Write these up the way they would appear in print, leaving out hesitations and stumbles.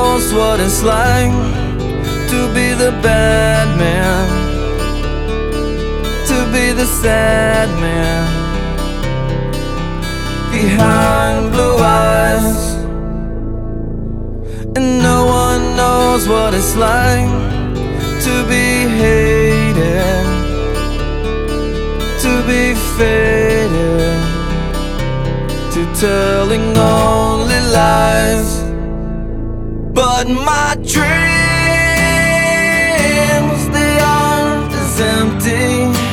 knows what it's like to be the bad man, to be the sad man behind blue eyes. And no one knows what it's like to be hated, to be faded, to telling only lies. But my dreams, they aren't as empty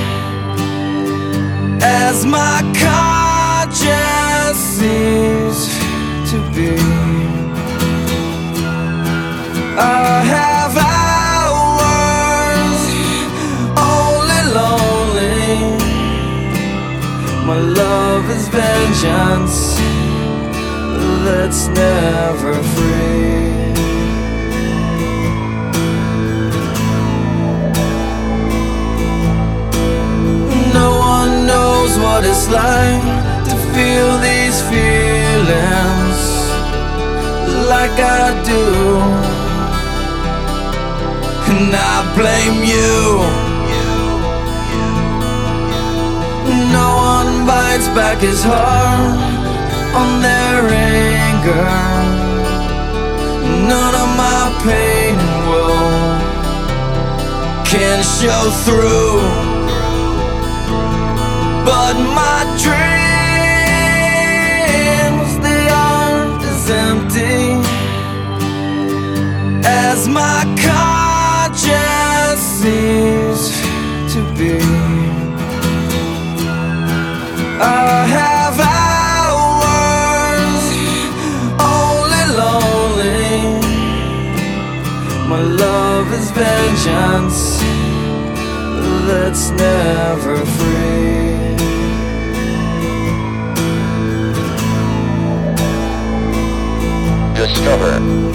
as my conscience seems to be. I have hours only lonely. My love is vengeance that's never free. No one knows what it's like to feel these feelings like I do, and I blame you. No one bites back his heart on their anger. None of my pain and woe can show through. But my dreams, they aren't as empty as my conscience seems to be. I have hours only lonely. My love is vengeance that's never free. Discover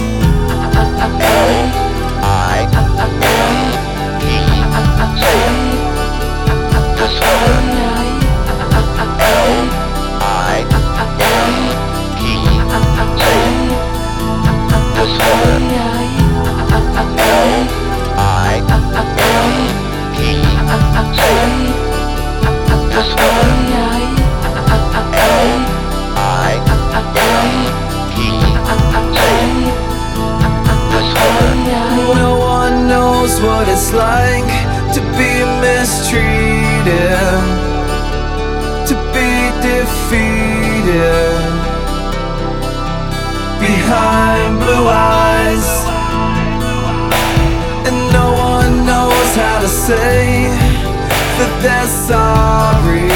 No one knows what it's like to be mistreated, to be defeated behind blue eyes. And no one knows how to say that they're sorry.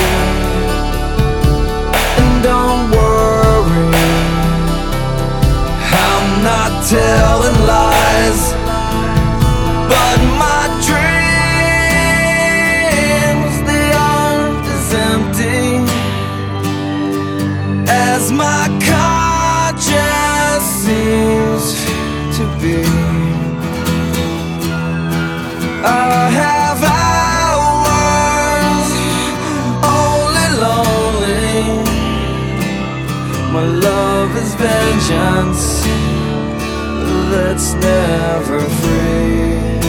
And don't worry, I'm not telling lies. But my dreams, they aren't as empty as my conscience seems to be. I have hours only lonely. My love is vengeance that's never free.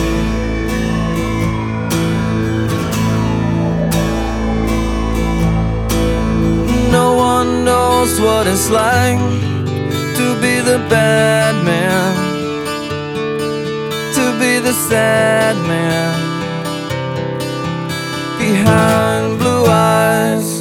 No one knows what it's like to be the bad man, to be the sad man behind blue eyes.